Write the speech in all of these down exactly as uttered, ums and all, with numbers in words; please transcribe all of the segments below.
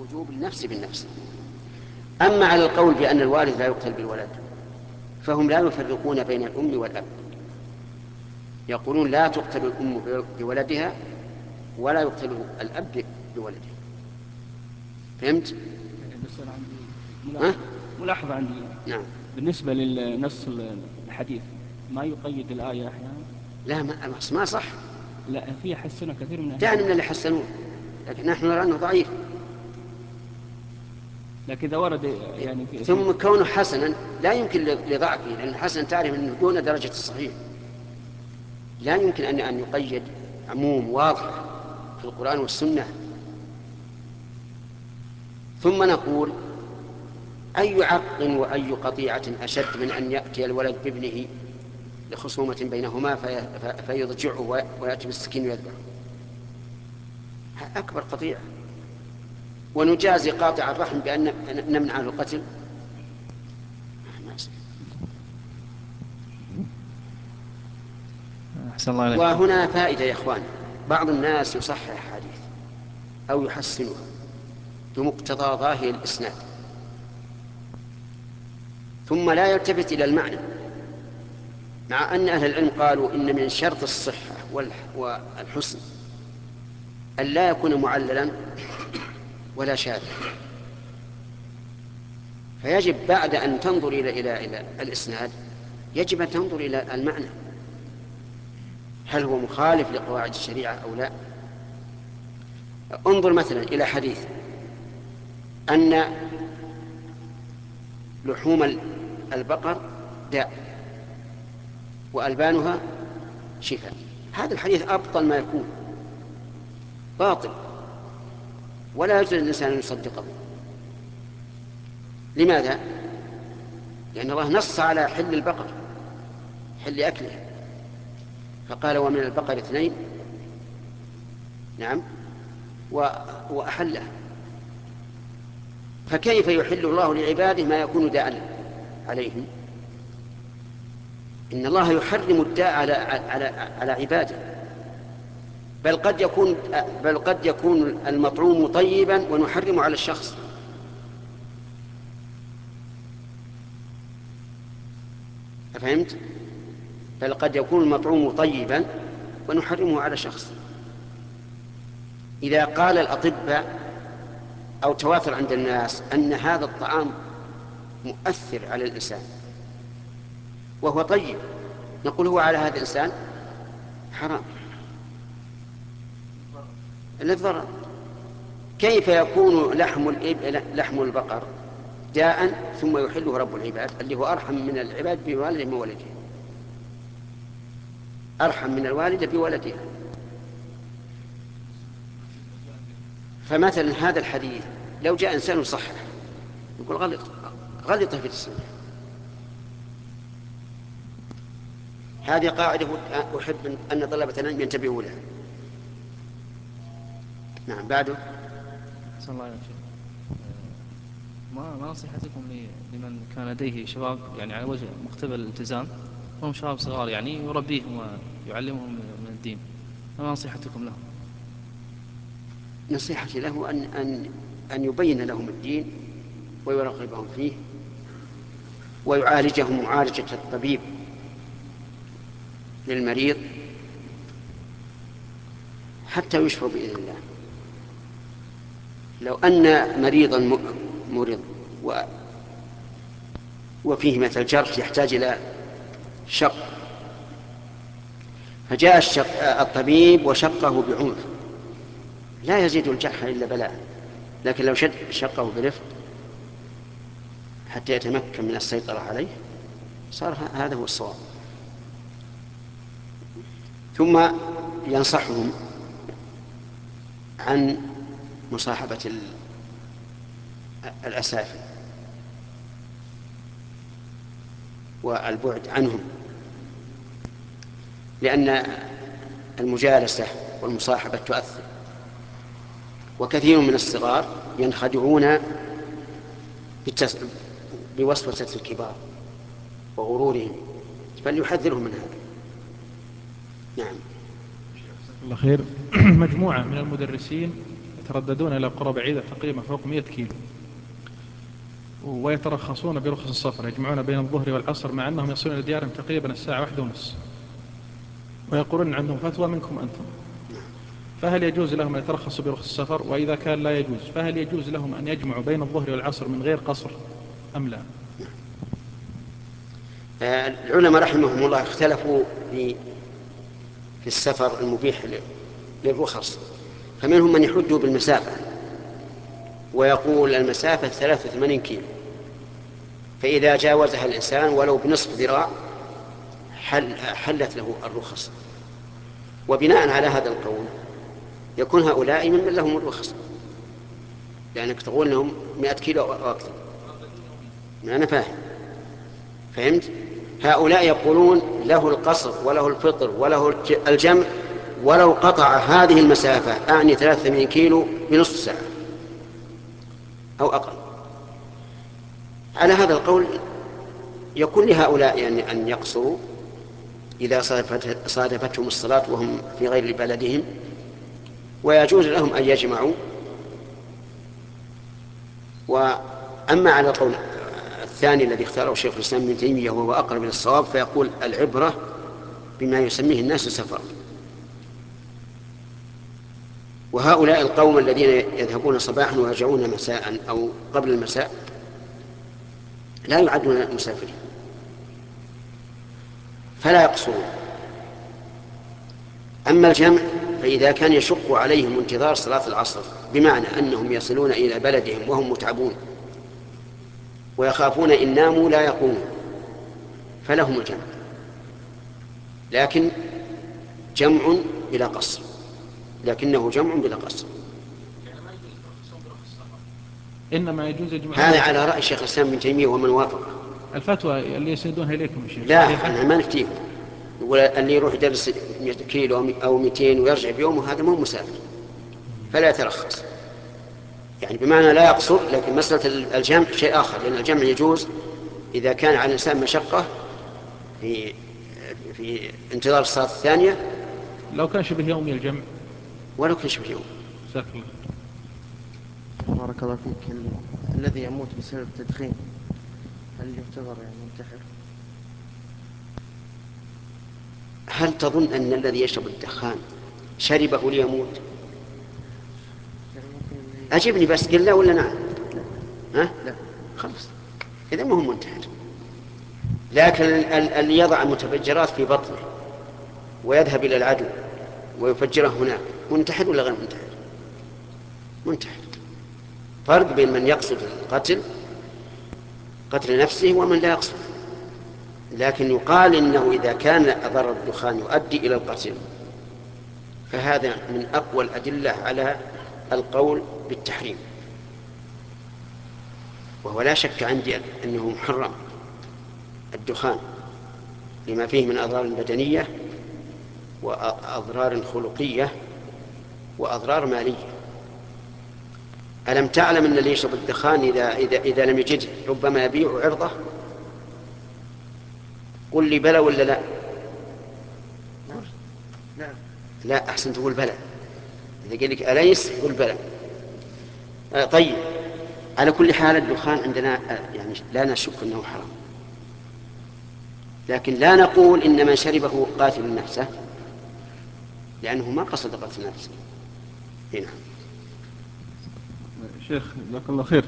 الوجوب النفس بالنفس. أما على القول بأن الوالد لا يقتل بالولد فهم لا يفرقون بين الأم والأب، يقولون لا تقتل الأم بولدها ولا يقتل الأب بولده. فهمت؟ بس أنا عندي ها؟ ملاحظة, ملاحظة عندي. نعم. بالنسبة للنص الحديث ما يقيد الآية أحيانا. لا ما, ما صح. لا في حسنة كثير من أهل كان العلم. من اللي حسنوه، لكن نحن نرى أنه ضعيف. لكن إذا ورد يعني في, ثم في كونه حسنا لا يمكن لضعفه، لأن الحسن تعرف أنه دون درجة الصحيح، لا يمكن أن أن يقيد عموم واضح في القرآن والسنة. ثم نقول أي عق وأي قطيعة أشد من أن يأتي الولد بابنه لخصومة بينهما في فيضجعه ويأتي بالسكين ويذبحه؟ أكبر قطيعة. ونجازي قاطع الرحم بأن نمنع القتل؟ أحسن الله عليك. وهنا فائدة يا إخوان، بعض الناس يصحح حديث أو يحسنها بمقتضى ظاهر الإسناد ثم لا يلتفت إلى المعنى، مع أن أهل العلم قالوا إن من شرط الصحة والحسن أن لا يكون معللا ولا شاذا. فيجب بعد أن تنظر إلى إلى إلى الإسناد يجب أن تنظر إلى المعنى، هل هو مخالف لقواعد الشريعة أو لا. انظر مثلا إلى حديث أن لحوم البقر داء وألبانها شفاء. هذا الحديث أبطل ما يكون، باطل، ولا يجوز للإنسان أن يصدقه. لماذا؟ لأن الله نص على حل البقر، حل أكله، فقال ومن البقر اثنين نعم وأحله. فكيف يحل الله لعباده ما يكون داء عليهم؟ إن الله يحرم الداء على على على عباده، بل قد يكون بل قد يكون المطعوم طيبا ونحرم على الشخص. أفهمت؟ بل قد يكون المطعوم طيبا ونحرمه على شخص. إذا قال الأطباء أو تواتر عند الناس أن هذا الطعام مؤثر على الإنسان وهو طيب، نقول هو على هذا الإنسان حرام للضرر. كيف يكون لحم لحم البقر داء ثم يحله رب العباد اللي هو أرحم من العباد بوالده وولده، أرحم من الوالدة بولدها؟ فمثلا هذا الحديث لو جاء إنسان يصحح يقول غلط غلط في السنة. هذه قاعدة أحب أن طلبة العلم ينتبهوا لها. نعم بعده. أحسن الله عليك. ما ما نصيحتكم لمن كان لديه شباب يعني على وجه مختبر الالتزام وهم شباب صغار يعني يربيهم ويعلمهم من الدين، ما نصيحتكم لهم؟ نصيحتي له أن أن أن يبين لهم الدين ويرغبهم فيه ويعالجهم معالجة الطبيب للمريض حتى يشفوا بإذن الله. لو أن مريضا مريض وفيه مثل جرح يحتاج إلى شق، فجاء الشق الطبيب وشقه بعنف لا يزيد الجرح إلا بلاء، لكن لو شد شقه برفق حتى يتمكن من السيطرة عليه صار هذا هو الصواب. ثم ينصحهم عن مصاحبة الأسافل والبعد عنهم، لأن المجالسة والمصاحبة تؤثر، وكثير من الصغار ينخدعون بوسوسة الكبار وغرورهم، فليحذرهم من هذا. نعم. الله خير. مجموعة من المدرسين يترددون إلى قرى بعيدة تقريبا فوق مئة كيلو، ويترخصون برخص السفر، يجمعون بين الظهر والعصر مع أنهم يصلون إلى ديارهم تقريبا الساعة واحدة ونص، ويقولون عندهم فتوى منكم أنتم. فهل يجوز لهم أن يترخصوا برخص السفر؟ وإذا كان لا يجوز، فهل يجوز لهم أن يجمعوا بين الظهر والعصر من غير قصر أم لا؟ العلماء رحمهم الله اختلفوا في في السفر المبيح للرخص، فمنهم من يحج بالمسافة ويقول المسافة ثلاثة وثمانين كيلو، فإذا جاوزها الإنسان ولو بنصف ذراع حل حلت له الرخص. وبناء على هذا القول يكون هؤلاء من لهم الرخص، لأنك تقول لهم مئة كيلو أو أكثر. أنا فاهم، فهمت؟ هؤلاء يقولون له القصر وله الفطر وله الجمع ولو قطع هذه المسافة، أعني ثلاثة وثمانين كيلو بنصف ساعة أو أقل. على هذا القول يكون لهؤلاء يعني أن يقصروا إذا صادفتهم الصلاة وهم في غير بلدهم، ويجوز لهم أن يجمعوا. وأما على القول الثاني الذي اختاره شيخ الإسلام ابن تيمية وهو أقرب إلى الصواب، فيقول العبرة بما يسميه الناس سفر. وهؤلاء القوم الذين يذهبون صباحا ويرجعون مساء أو قبل المساء لا يعدون مسافرين، فلا يقصرون. أما الجمع فإذا كان يشق عليهم انتظار صلاة العصر، بمعنى أنهم يصلون إلى بلدهم وهم متعبون ويخافون إن ناموا لا يقومون، فلهم الجمع، لكن جمع بلا قصر، لكنه جمع بلا قصر. إنما يجوز يجمع. هذا على رأي شيخ الإسلام ابن تيمية ومن وافقه. الفتوى اللي يسندونها إليكم الشيخ لا، احنا ما نفتيهم. اللي يروح يدرس مئة كيلو أو مئتين ويرجع بيومه هذا مو مسافر، فلا يترخص. يعني بمعنى لا يقصر، لكن مسألة الجمع شيء آخر، لأن الجمع يجوز إذا كان على الإنسان مشقة في في انتظار الصلاة الثانية. لو كان شبه يومي الجمع، ولو كان شبه يومي. شكله. بارك الله فيك. ال... الذي يموت بسبب التدخين هل يعتبر يعني منتحر؟ هل تظن أن الذي يشرب الدخان شربه ليموت؟ يعني ممكن أجبني بس، قل لا ولا نعم. لا. ها؟ لا. خلاص، إذا ما هو منتحر. لكن اللي يضع المتفجرات في بطنه ويذهب إلى العدو ويفجره هناك منتحر ولا غير منتحر؟ منتحر. فرق بين من يقصد القتل قتل نفسه ومن لا يقصد. لكن يقال إنه إذا كان ضرر الدخان يؤدي إلى القتل فهذا من أقوى الأدلة على القول بالتحريم، وهو لا شك عندي أنه محرم الدخان لما فيه من أضرار بدنية وأضرار خلقية وأضرار مالية. ألم تعلم أن اللي يشرب الدخان إذا, إذا, إذا لم يجده ربما يبيع عرضه؟ قل لي بلى ولا لا؟ لا. لا، أحسن تقول بلى. إذا قال لك أليس قل بلى. آه طيب، على كل حال الدخان عندنا آه يعني لا نشك أنه حرام، لكن لا نقول إن من شربه قاتل نفسه، لأنه ما قصد قتل نفسه. هنا شيخ جزاك الله خير.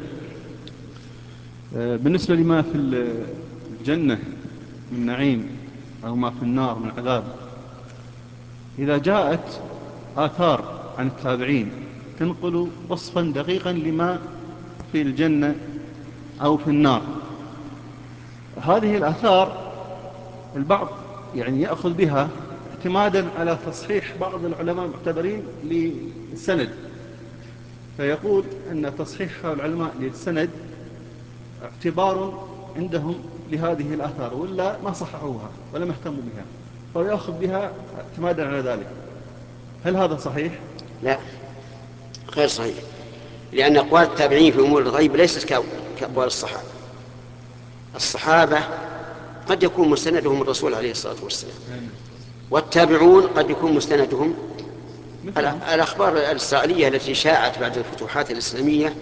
بالنسبة لما في الجنة من نعيم أو ما في النار من عذاب، إذا جاءت آثار عن التابعين تنقل وصفا دقيقا لما في الجنة أو في النار، هذه الآثار البعض يعني يأخذ بها اعتمادا على تصحيح بعض العلماء المعتبرين للسند، فيقول أن تصحيح العلماء للسند اعتبار عندهم لهذه الآثار، ولا ما صححوها ولا اهتموا بها، فيأخذ بها اعتمادا على ذلك. هل هذا صحيح؟ لا، غير صحيح، لأن أقوال التابعين في أمور الغيب ليست كأقوال الصحابة. الصحابة قد يكون مستندهم الرسول عليه الصلاة والسلام، والتابعون قد يكون مستندهم مثلهم. الأخبار الإسرائيلية التي شاعت بعد الفتوحات الإسلامية،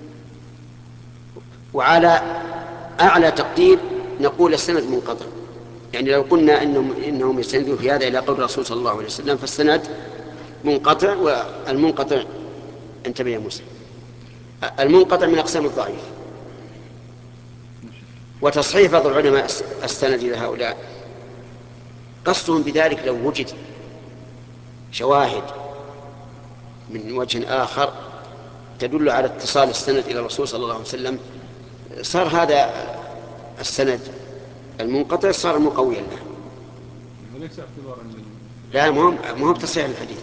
وعلى أعلى تقدير نقول السند منقطع. يعني لو قلنا إنهم, إنهم يستندون في هذا إلى قول الرسول صلى الله عليه وسلم فالسند منقطع، والمنقطع انتبه يا موسى، المنقطع من أقسام الضعيف. وتصحيح بعض العلماء السند إلى هؤلاء قصدهم بذلك لو وجد شواهد من وجه آخر تدل على اتصال السند إلى الرسول صلى الله عليه وسلم صار هذا السند المنقطع صار مقويا له. وليس اعتبارا لا، مهم مهم تصحيح الحديث.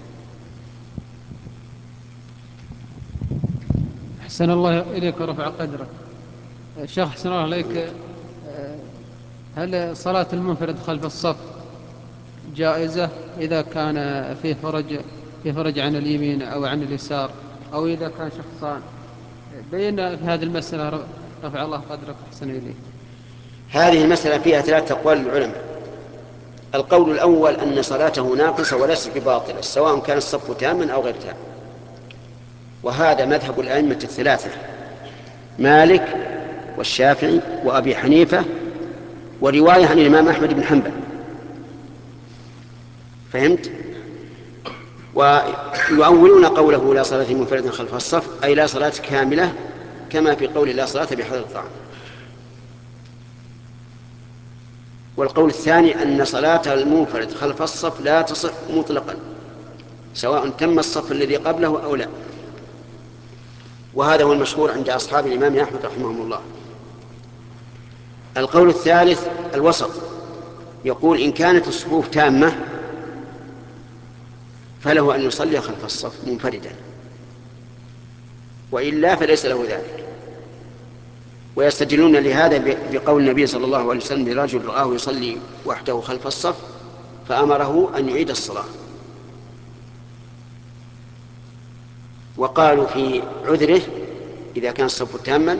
أحسن الله إليك ورفع قدرك. الشيخ أحسن الله إليك، هل صلاة المنفرد خلف الصف جائزة إذا كان فيه فرج فيه فرج عن اليمين أو عن اليسار، أو إذا كان شخصان؟ بينا في هذه المسألة رفع الله قدرك أحسن إليك. هذه المسألة فيها ثلاثة أقوال للعلماء. القول الأول أن صلاته ناقصة وليست بباطلة سواء كان الصف تاما أو غير تام، وهذا مذهب الأئمة الثلاثة مالك والشافعي وأبي حنيفة، ورواية عن الإمام أحمد بن حنبل. فهمت؟ ويؤولون قوله لا صلاة منفرد خلف الصف أي لا صلاة كاملة، كما في قول لا صلاة بحضر الطعام. والقول الثاني أن صلاة المنفرد خلف الصف لا تصح مطلقا سواء تم الصف الذي قبله أو لا، وهذا هو المشهور عند أصحاب الإمام أحمد رحمهم الله. القول الثالث الوسط، يقول إن كانت الصفوف تامة فله أن يصلي خلف الصف منفردا، وإلا فليس له ذلك. ويستدلون لهذا بقول النبي صلى الله عليه وسلم لرجل رآه يصلي وحده خلف الصف فأمره أن يعيد الصلاة. وقالوا في عذره إذا كان الصف تاما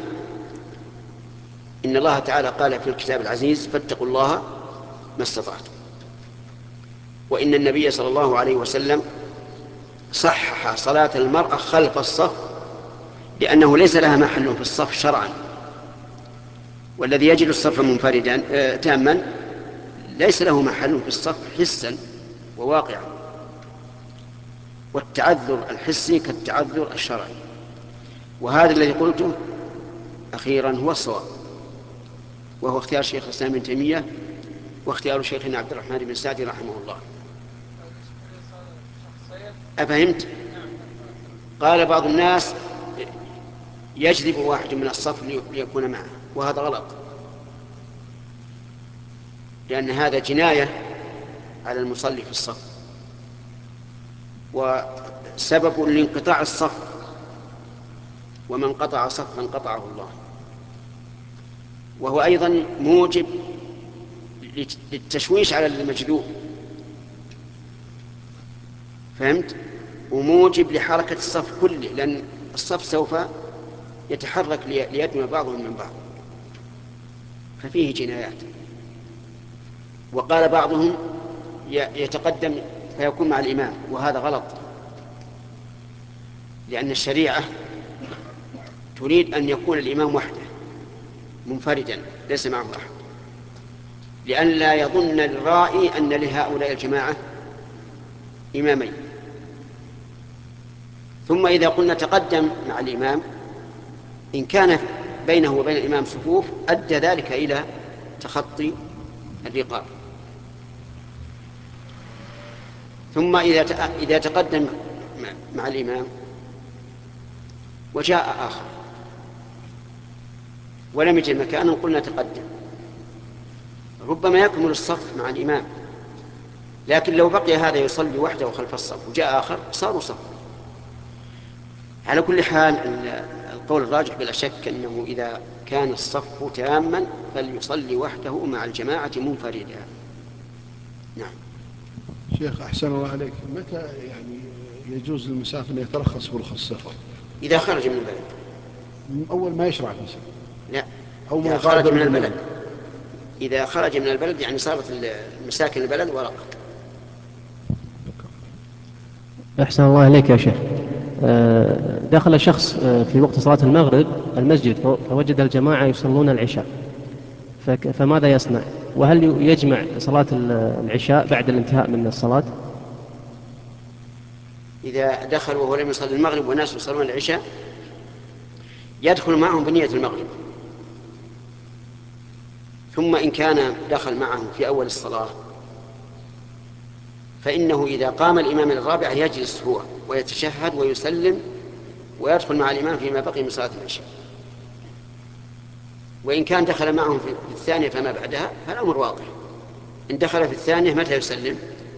إن الله تعالى قال في الكتاب العزيز فاتقوا الله ما استطعتم، وإن النبي صلى الله عليه وسلم صحح صلاة المرأة خلف الصف لأنه ليس لها محل في الصف شرعا، والذي يجد الصف منفردا آه تاما ليس له محل في الصف حسا وواقعا، والتعذر الحسي كالتعذر الشرعي. وهذا الذي قلته أخيرا هو الصواب، وهو اختيار شيخ الإسلام ابن تيمية واختيار شيخنا عبد الرحمن بن سعدي رحمه الله. أفهمت؟ قال بعض الناس يجذب واحد من الصف ليكون معه، وهذا غلط، لأن هذا جناية على المصلي في الصف وسبب لانقطاع الصف، ومن قطع صفا قطعه الله. وهو أيضا موجب للتشويش على المجذوب، فهمت؟ وموجب لحركة الصف كله، لأن الصف سوف يتحرك ليدنو بعضهم من بعض، ففيه جنايات. وقال بعضهم يتقدم فيكون مع الإمام، وهذا غلط، لأن الشريعة تريد أن يكون الإمام وحده منفردا ليس معه أحد، لأن لا يظن الرائي أن لهؤلاء الجماعة إمامين. ثم إذا قلنا تقدم مع الإمام إن كان بينه وبين الإمام صفوف أدى ذلك إلى تخطي الرقاب. ثم إذا إذا تقدم مع الإمام وجاء آخر ولم يجد مكانا قلنا تقدم، ربما يكمل الصف مع الإمام، لكن لو بقي هذا يصلي وحده خلف الصف وجاء آخر صاروا صف. على كل حال القول الراجح بلا شك أنه إذا كان الصف تاما فليصلي وحده مع الجماعة منفردا. نعم. شيخ أحسن الله عليك، متى يعني يجوز للمسافر أن يترخص برخص السفر؟ إذا خرج من البلد. من أول ما يشرع في السفر؟ لا، أو إذا خرج من البلد. إذا خرج من البلد يعني صارت مساكن البلد ورقة. أحسن الله إليك يا شيخ. آه، دخل شخص آه، في وقت صلاة المغرب المسجد فوجد الجماعة يصلون العشاء، فك- فماذا يصنع؟ وهل يجمع صلاة العشاء بعد الانتهاء من الصلاة؟ إذا دخل وهو لم يصلي المغرب والناس يصلون العشاء يدخل معهم بنية المغرب، ثم إن كان دخل معهم في أول الصلاة فإنه إذا قام الإمام الرابع يجلس هو ويتشهد ويسلم ويدخل مع الإمام فيما بقي من صلاة العشاء. وإن كان دخل معهم في الثانية فما بعدها فالأمر واضح. إن دخل في الثانية متى يسلم؟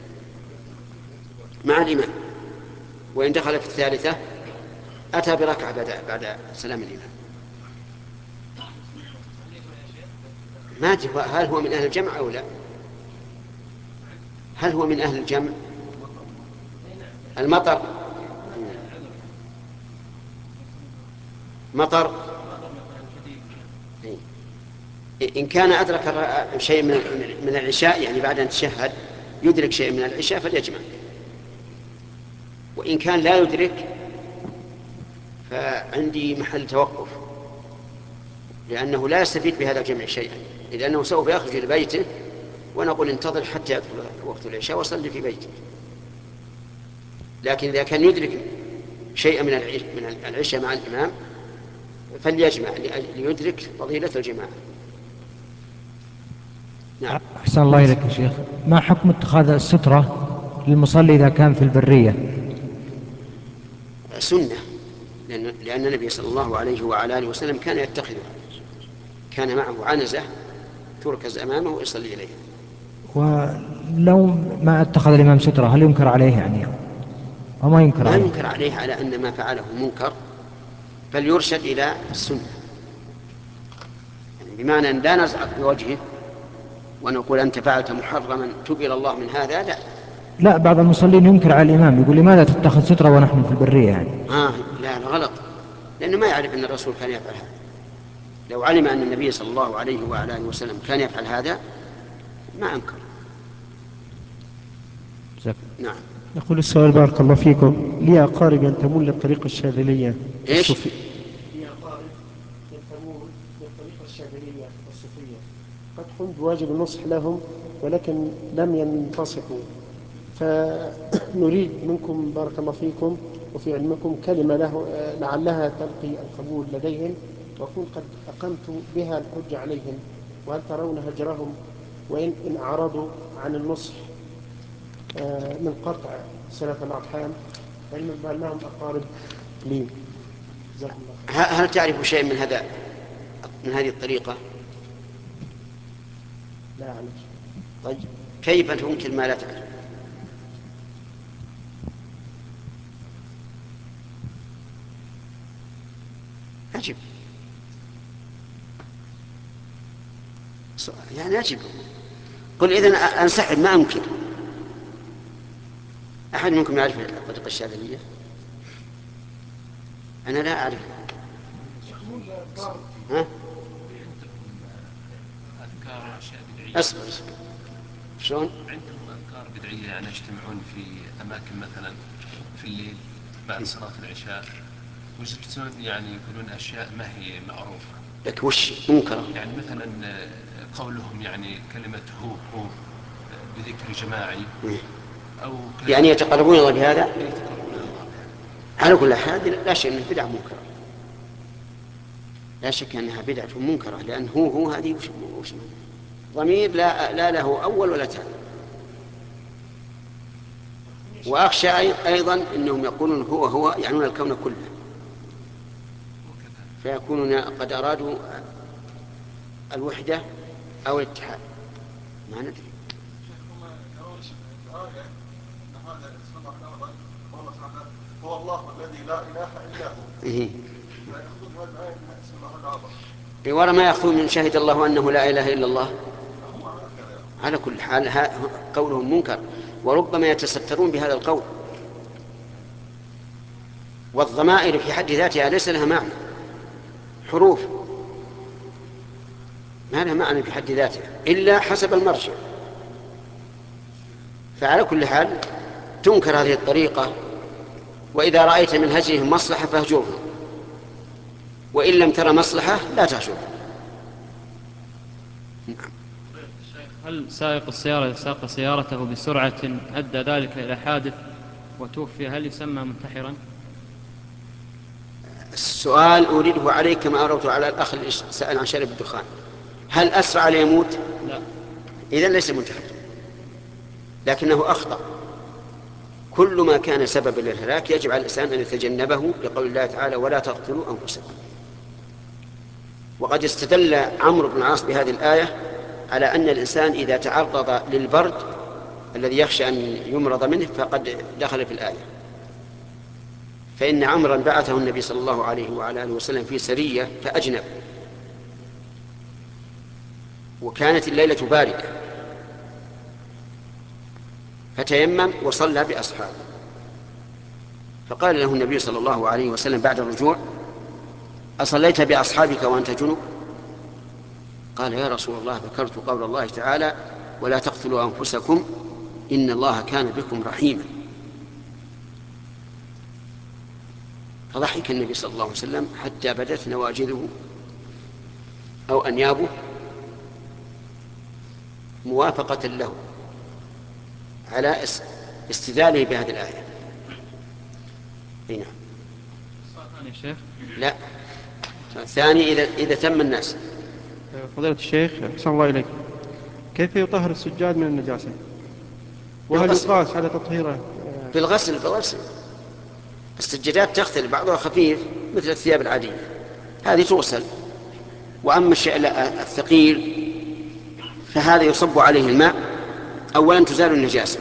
مع الإمام. وإن دخل في الثالثة أتى بركعة بعد, بعد سلام الإمام. ما أدري هل هو من أهل الجمع أو لا. هل هو من أهل الجمع؟ المطر مطر إن كان أدرك شيء من العشاء يعني بعد أن تشهد يدرك شيء من العشاء فليجمع. وإن كان لا يدرك فعندي محل توقف، لأنه لا يستفيد بهذا الجمع شيئا، لأنه سوف يخرج إلى بيته ونقول انتظر حتى يدخل وقت العشاء وصلي في بيته. لكن إذا كان يدرك شيئا من العشاء مع الإمام فليجمع ليدرك فضيلة الجماعة. نعم. أحسن الله إليك يا شيخ، ما حكم اتخاذ السترة للمصلي إذا كان في البرية؟ سنة، لأن, لأن النبي صلى الله عليه وعلى آله وسلم كان يتخذها، كان معه عنزة تركز أمامه ويصلي إليها. ولو ما اتخذ الإمام سترة هل ينكر عليه يعني أو ما ينكر ما عليه؟ ينكر عليه على أن ما فعله منكر، بل يرشد إلى السنة، يعني بمعنى أن لا نزعق بوجهه ونقول أنت فعلت محرما تب إلى الله من هذا، لا. لا، بعض المصلين ينكر على الإمام يقول لماذا تتخذ سترة ونحن في البرية يعني. آه لا لا غلط، لأنه ما يعرف أن الرسول كان يفعل هذا. لو علم أن النبي صلى الله عليه وعلى آله وسلم كان يفعل هذا ما أنكر. نعم. يقول السؤال بارك الله فيكم، لي أقارب ينتمون للطريقة الشاذلية الصوفية. لي أقارب ينتمون للطريقة الشاذلية الصوفية، قد قمت بواجب النصح لهم ولكن لم ينتصحوا، فنريد منكم بارك الله فيكم وفي علمكم كلمة له لعلها تلقي القبول لديهم وأكون قد أقمت بها الحجة عليهم، وهل ترون هجرهم وإن إن أعرضوا عن النصح من قطع صلة الأرحام، علما بأنهم أقارب لي. جزاكم الله خير. هل تعرف شيء من هذا من هذه الطريقة؟ لا أعلم. طيب كيف تنكر ما لا تعرف؟ أجب يعني أجب قل إذن أنسحب ما أنكر. أحد منكم يعرف الطريقة الشاذلية؟ أنا لا أعرف. ها؟ أذكار أشياء بدعية. أصبر أصبر. شلون؟ عندهم أذكار بدعية يعني يجتمعون في أماكن مثلا في الليل بعد صلاة العشاء ويجلسون يعني يقولون أشياء ما هي معروفة. لك وش منكرة؟ يعني مثلا قولهم يعني كلمة هو هو بذكر جماعي أو يعني يتقربون الله بهذا. على كل حال لا شك أنها بدعة منكرة، لا شك أنها بدعة منكرة، لأن هو هو هذه وش, وش ضمير لا, لا له أول ولا تالي. وأخشى أيضا أنهم يقولون هو هو يعنون الكون كله، فيكونون قد أرادوا الوحدة أو الاتحاد، ما ندري. هو الله الذي لا إله إلا هو. إيه. ورا ما يأخذون من شهد الله أنه لا إله إلا الله. على كل حال قولهم منكر، وربما يتسترون بهذا القول. والضمائر في حد ذاتها ليس لها معنى، حروف ما لها معنى في حد ذاتها إلا حسب المرجع. فعلى كل حال تنكر هذه الطريقة وإذا رأيت من هجرهم مصلحة فاهجرهم، وإن لم ترى مصلحة لا تهجرهم. هل سائق السيارة إذا ساق سيارته بسرعة أدى ذلك إلى حادث وتوفي هل يسمى منتحرا؟ السؤال أريده عليك كما أردت على الأخ اللي سأل عن شرب الدخان. هل أسرع ليموت؟ لا. إذن ليس منتحر، لكنه أخطأ. كل ما كان سببا للهلاك يجب على الإنسان أن يتجنبه، لقول الله تعالى ولا تقتلوا أنفسكم. وقد استدل عمرو بن العاص بهذه الآية على أن الإنسان إذا تعرض للبرد الذي يخشى أن يمرض منه فقد دخل في الآية. فإن عمرا بعثه النبي صلى الله عليه وعلى آله وسلم في سرية فأجنب، وكانت الليلة باردة، فتيمم وصلى بأصحابه، فقال له النبي صلى الله عليه وسلم بعد الرجوع أصليت بأصحابك وأنت جنب؟ قال يا رسول الله ذكرت قول الله تعالى ولا تقتلوا أنفسكم إن الله كان بكم رحيما. فضحك النبي صلى الله عليه وسلم حتى بدت نواجذه أو أنيابه موافقة له على استدلاله بهذه الآية. هنا يا شيخ. لا، الثاني إذا إذا تم الناس. فضيلة الشيخ أحسن الله إليك، كيف يطهر السجاد من النجاسة؟ وهل يقاس على تطهيره؟ بالغسل بالغسل. السجادات تختلف، بعضها خفيف مثل الثياب العادية هذه تغسل، وأما الشيء الثقيل فهذا يصب عليه الماء. أولا تزال النجاسة،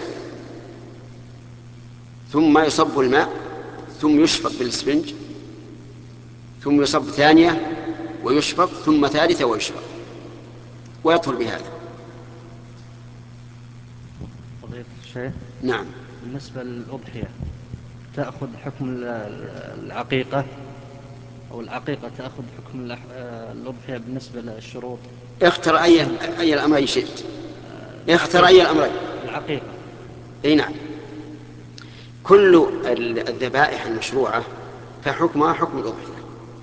ثم يصب الماء، ثم يشفط بالإسفنج، ثم يصب ثانية ويشفط، ثم ثالثة ويشفط، ويطهر بهذا. فضيلة الشيخ. نعم. بالنسبة للأضحية تأخذ حكم العقيقة أو العقيقة تأخذ حكم الأضحية بالنسبة للشروط؟ اختر أي أي الأمرين شئت. اختر أي الأمرين. العقيقة. أي نعم. كل الذبائح المشروعة فحكمها حكم الأضحية،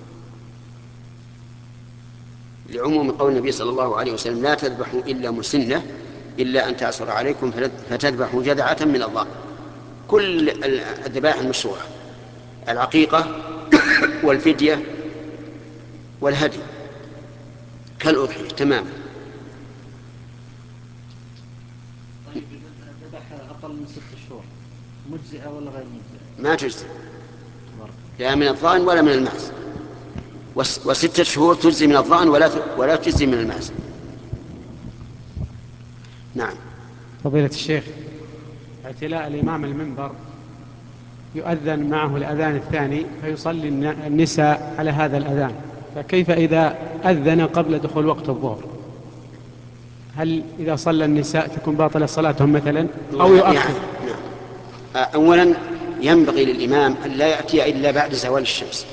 لعموم قول النبي صلى الله عليه وسلم لا تذبحوا إلا مسنة إلا أن تعصر عليكم فتذبحوا جذعة من الضأن. كل الذبائح المشروعة، العقيقة والفدية والهدي كالأضحية تماما. طيب إذا ذبح أقل من ست شهور مجزئة ولا غير مجزئة؟ ما تجزئ، لا من الضأن ولا من المعز، وستة شهور تجزي من الضأن ولا ولا تجزي من المعز. نعم. فضيلة الشيخ، اعتلاء الإمام المنبر يؤذن معه الأذان الثاني فيصلي النساء على هذا الأذان، فكيف إذا أذن قبل دخول وقت الظهر؟ هل إذا صلى النساء تكون باطلة صلاتهم مثلا أو يؤخر؟ يعني نعم. أولا ينبغي للإمام أن لا يأتي إلا بعد زوال الشمس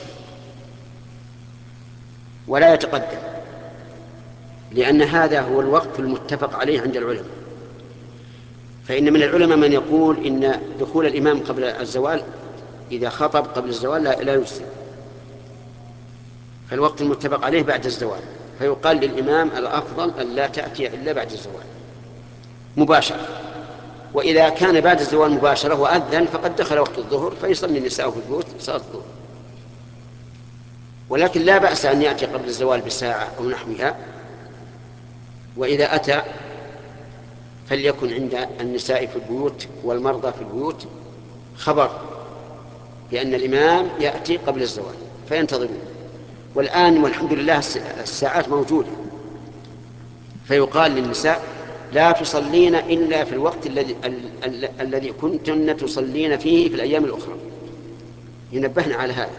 ولا يتقدم، لأن هذا هو الوقت المتفق عليه عند العلماء. فإن من العلماء من يقول إن دخول الإمام قبل الزوال إذا خطب قبل الزوال لا يجزي، فالوقت المتفق عليه بعد الزوال، فيقال للإمام الأفضل أن لا تأتي إلا بعد الزوال مباشرة. وإذا كان بعد الزوال مباشرة وأذن فقد دخل وقت الظهر فيصلي النساء في البيوت صلاة الظهر. ولكن لا بأس أن يأتي قبل الزوال بساعة أو نحوها، وإذا أتى فليكن عند النساء في البيوت والمرضى في البيوت خبر بأن الإمام يأتي قبل الزوال فينتظرون. والآن والحمد لله الساعات موجودة، فيقال للنساء لا تصلين إلا في الوقت الذي الذي كنتن تصلين فيه في الأيام الأخرى. ينبهنا على هذا.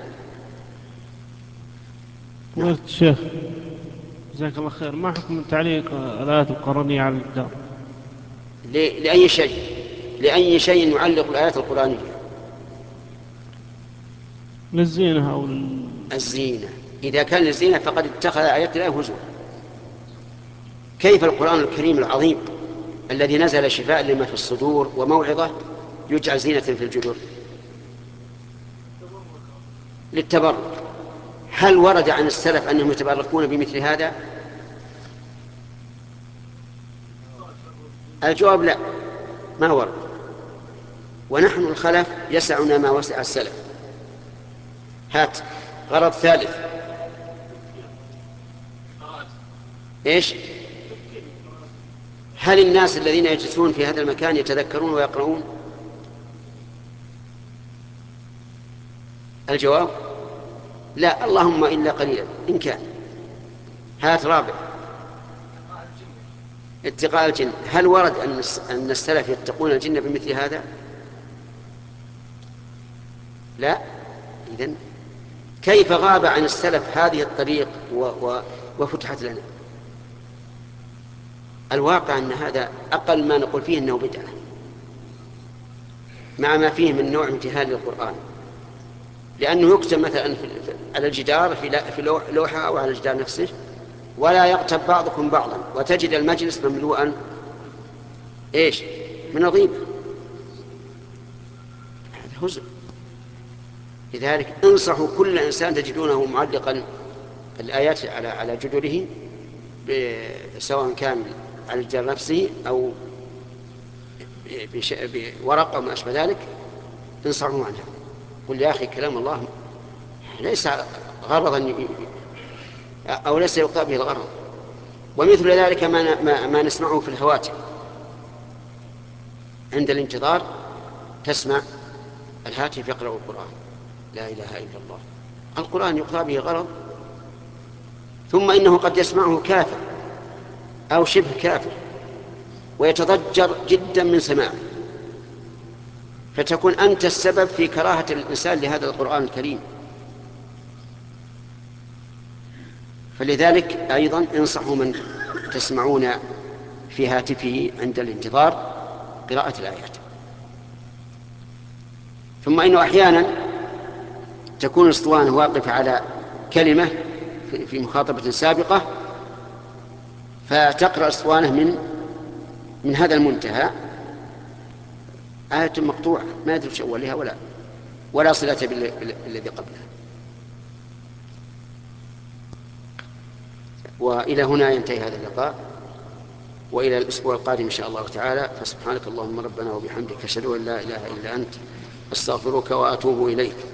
نعم. الشيخ جزاك الله خير، ما حكم تعليق الآيات القرآنية على الجدار؟ لأي شيء لأي شيء يعلق الآيات القرآنية؟ للزينة أو لل... الزينة. إذا كان للزينة فقد اتخذ آيات الله هزوا. كيف القرآن الكريم العظيم الذي نزل شفاء لما في الصدور وموعظة يجعل زينة في الجدر؟ للتبرك، هل ورد عن السلف أنهم يتبركون بمثل هذا؟ الجواب لا، ما ورد. ونحن الخلف يسعنا ما وسع السلف. هات غرض ثالث. إيش؟ هل الناس الذين يجلسون في هذا المكان يتذكرون ويقرؤون؟ الجواب لا، اللهم إلا قليلا إن كان. هات رابع. اتقاء الجن، هل ورد أن السلف يتقون الجن بمثل هذا؟ لا. إذن كيف غاب عن السلف هذه الطريق و و وفتحت لنا؟ الواقع أن هذا أقل ما نقول فيه أنه بدعة، مع ما فيه من نوع امتهان للقرآن، لأنه يكتب مثلا على الجدار في لوحة أو على الجدار نفسه، ولا يغتب بعضكم بعضا، وتجد المجلس مملوءا إيش؟ من الغيبة. هذا هزء. لذلك انصحوا كل إنسان تجدونه معلقا الآيات على على جدره، سواء كان على الجدار نفسه أو بورقة أو ما أشبه ذلك، انصحوا عنها. قل يا أخي كلام الله ليس غرضا أو ليس يقطع به الغرض. ومثل ذلك ما, ما, ما نسمعه في الهواتف عند الانتظار، تسمع الهاتف يقرأ القرآن، لا إله إلا الله. القرآن يقطع به غرض، ثم إنه قد يسمعه كافر أو شبه كافر ويتضجر جدا من سماعه، فتكون أنت السبب في كراهة الإنسان لهذا القرآن الكريم. فلذلك أيضا انصحوا من تسمعون في هاتفه عند الانتظار قراءة الآيات. ثم إنه أحيانا تكون الأسطوانة واقفة على كلمة في مخاطبة سابقة، فتقرأ الأسطوانة من من هذا المنتهى آية مقطوعة ما يدري شيء أولها ولا ولا صلة بالذي قبلها. وإلى هنا ينتهي هذا اللقاء، وإلى الأسبوع القادم إن شاء الله تعالى. فسبحانك اللهم ربنا وبحمدك أشهد أن لا إله إلا أنت أستغفرك وأتوب إليك.